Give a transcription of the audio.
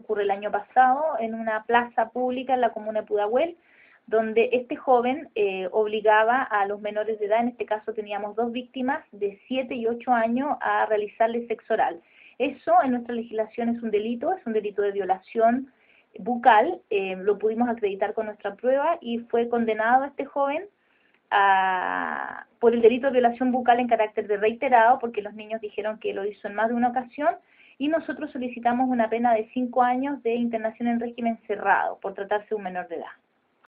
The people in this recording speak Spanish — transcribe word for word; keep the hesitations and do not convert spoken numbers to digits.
ocurre el año pasado en una plaza pública en la comuna de Pudahuel, donde este joven eh, obligaba a los menores de edad, en este caso teníamos dos víctimas de siete y ocho años, a realizarle sexo oral. Eso en nuestra legislación es un delito, es un delito de violación bucal, eh, lo pudimos acreditar con nuestra prueba y fue condenado este joven a, por el delito de violación bucal en carácter de reiterado, porque los niños dijeron que lo hizo en más de una ocasión, y nosotros solicitamos una pena de cinco años de internación en régimen cerrado por tratarse de un menor de edad.